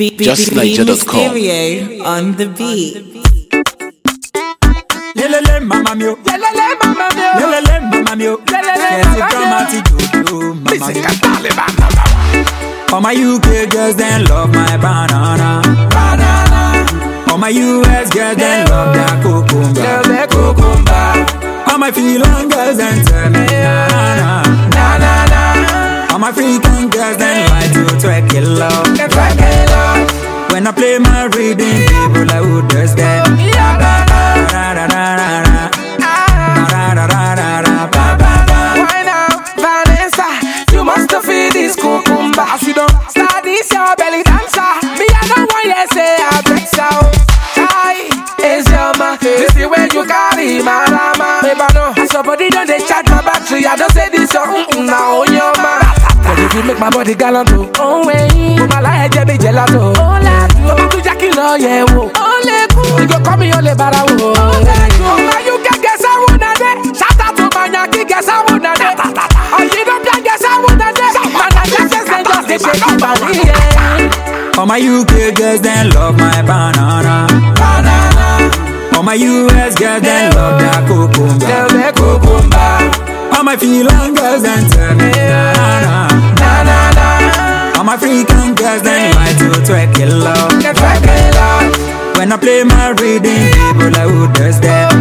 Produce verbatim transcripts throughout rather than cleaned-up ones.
just niger dot com. Stereo on the beat. Lelele mama mio, lelele mama mio, lelele mama mio, lelele mama mio, mama mio. All my U K girls then love my banana, banana. All my U S girls then love that cucumber, love that cucumber. All my Finland girls then tell me na na na na na. All my African girls then like to twerk it love, twerk it love. When I play my reading, people like who does that? Why now, Vanessa? You must feed this cucumber. As you don't start this your belly dancer. Me I don't want you say I break so. Hi, is your ma? This is where you carry my mama. Maybe no, somebody don't they charge my battery. I don't say this so mm, now on your ma. But if you make my body gallant, oh way, my life be gelato. Oh la, oh to Jackie no yeah wo. Oh le ku, you go call me ole barawo. Oh le ku, now you can guess I wanna day. Shout out to my Yankee, guess I wanna day. Oh you don't can guess I wanna day. Man I guess they just they shake your body. All my U K girls then love my banana, banana. All my U S girls then love that cucumber, love that cucumber. All my Finland girls then tell me na na na na na. All my African girls then like to twerk it love, twerk it love. When I play my reading, people like who does that?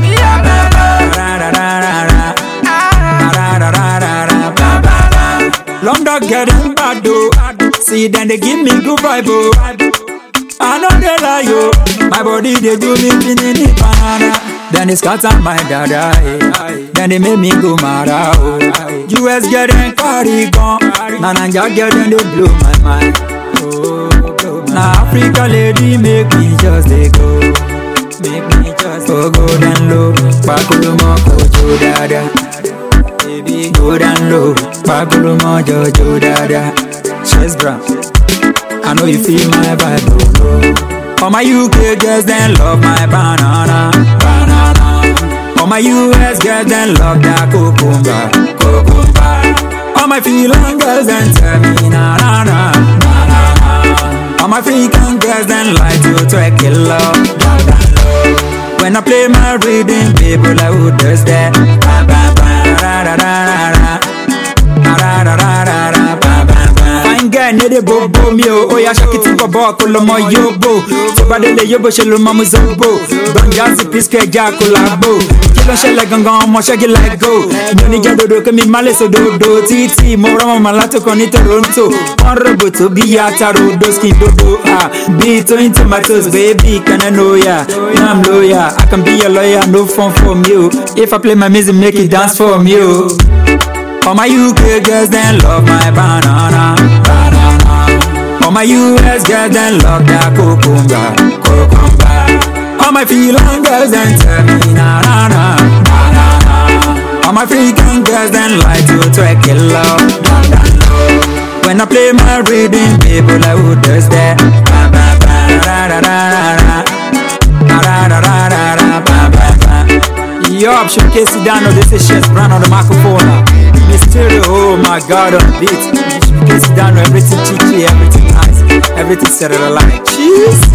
Long dog getting bad though. See then they give me good vibe oh. I know they lie yo. My body they do me pinini banana. Then they scatter my dada eh. Then they make me go mad oh. U S getting carry gone. Nananja getting they blow my mind. Oh, now Africa lady make me just they go. Make me just go go down low. Bakulumo kojo dada. Baby go down low. Bakulumo jojo dada. Chest brown. I know you feel my vibe, bro. All my U K girls then love my banana, banana. All my U S girls then love that cucumber, cucumber. All my Finland girls then tell me na na na na na. All my African girls then like to twerk it love, down down low. When I play my reading, people like who does that? Ba ba ba da da da da da da da da da. Fine girl, need a bobo mio. Oh yeah, shake it to bobo, kolomo yobo. Tobadele yobo, shelo mamu zobo. Banjazi piske ja kolabo. Kilo shele gangan, mo shake it like go. Noni jadodo ke mi male so do do. Titi, mora mama lato koni Toronto. On roboto biyata rodo skin dodo. Ah, beat in tomatoes, baby, can I know ya? Now I'm lawyer, I can be your lawyer, no fun from you. If I play my music, make it dance for you. All my U K girls then love my banana, banana. All my U S girls then love that cucumber, cucumber. All my Finland girls then tell me na na na na na. All my African girls then like to twerk it love, down down low. When I play my reading, people like who does that? Ba ba ba da da da da da da da da da ba ba ba. Yo, I'm showcase it down. This is Chess Brown on the microphone. Stereo, oh my God, on the beat. Showcase it down. Everything chichi, everything nice, everything set it alight. Cheese.